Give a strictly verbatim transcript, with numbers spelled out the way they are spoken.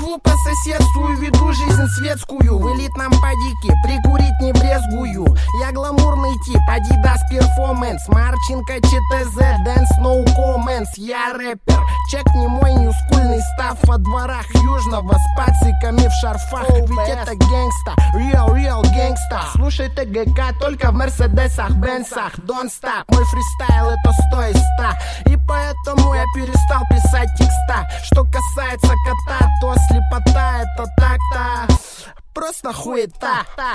Живу по соседству и веду жизнь светскую. В элитном падике прикурить не брезгую. Я гламурный тип, Adidas Performance, Марченко, ЧТЗ, Dance No Comments. Я рэпер, чекни мой ньюскульный став во дворах Южного с пациками в шарфах. Ведь это гэнгста, real, real гэнгста. Слушай ТГК только в Мерседесах, Бенсах. Don't stop, мой фристайл это сто из ста. И поэтому я перестал писать текста. Что касается кота, то слепота это так-то просто хуета.